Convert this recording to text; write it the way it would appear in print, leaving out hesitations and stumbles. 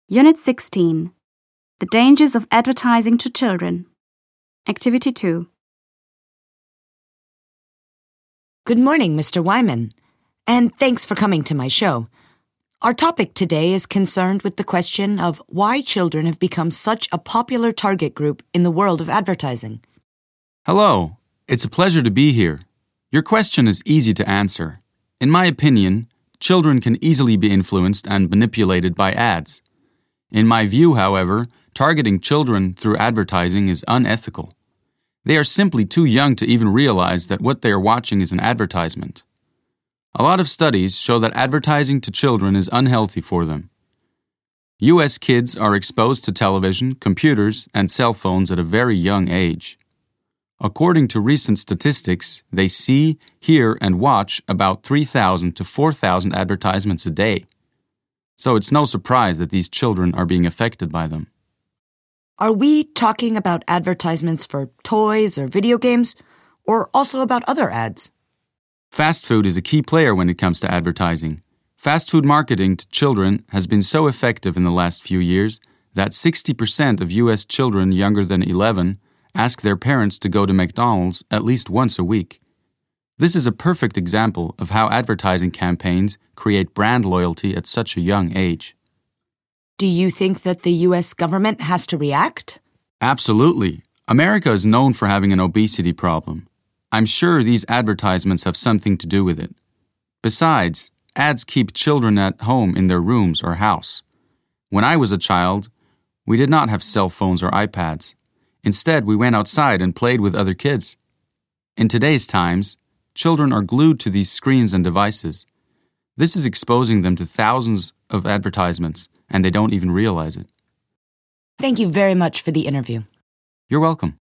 Unit 16. The dangers of advertising to children. Activity 2. Good morning, Mr. Wyman, and thanks for coming to my show. Our topic today is concerned with the question of why children have become such a popular target group in the world of advertising. Hello, it's a pleasure to be here. Your question is easy to answer. In my opinion, children can easily be influenced and manipulated by ads. In my view, however, targeting children through advertising is unethical. They are simply too young to even realize that what they are watching is an advertisement. A lot of studies show that advertising to children is unhealthy for them. U.S. kids are exposed to television, computers, and cell phones at a very young age. According to recent statistics, they see, hear, and watch about 3,000 to 4,000 advertisements a day. So it's no surprise that these children are being affected by them. Are we talking about advertisements for toys or video games, or also about other ads? Fast food is a key player when it comes to advertising. Fast food marketing to children has been so effective in the last few years that 60% of U.S. children younger than 11 ask their parents to go to McDonald's at least once a week. This is a perfect example of how advertising campaigns create brand loyalty at such a young age. Do you think that the U.S. government has to react? Absolutely. America is known for having an obesity problem. I'm sure these advertisements have something to do with it. Besides, ads keep children at home in their rooms or house. When I was a child, we did not have cell phones or iPads. Instead, we went outside and played with other kids. In today's times, children are glued to these screens and devices. This is exposing them to thousands of advertisements, and they don't even realize it. Thank you very much for the interview. You're welcome.